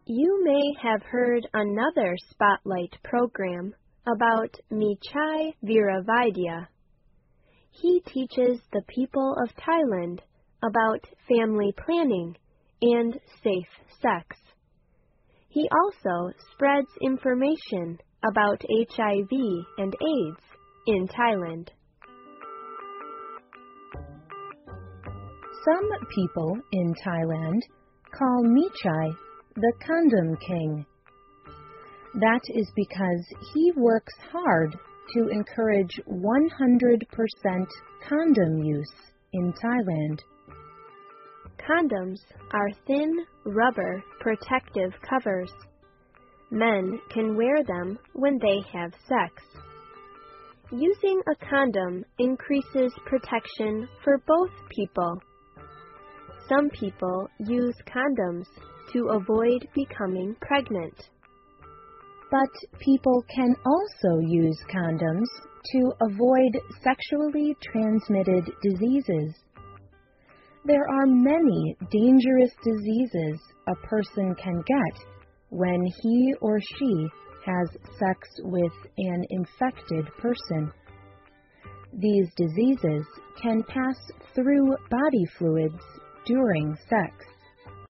You may have heard another Spotlight program about Michai Viravidya. He teaches the people of Thailand about family planning and safe sex. He also spreads information about HIV and AIDS in Thailand. Some people in Thailand call Michai the Condom King. That is because he works hard to encourage 100% condom use in Thailand. Condoms are thin, rubber, protective covers. Men can wear them when they have sex. Using a condom increases protection for both people. Some people use condoms to avoid becoming pregnant. But people can also use condoms to avoid sexually transmitted diseases. There are many dangerous diseases a person can get when he or she has sex with an infected person. These diseases can pass through body fluids during sex.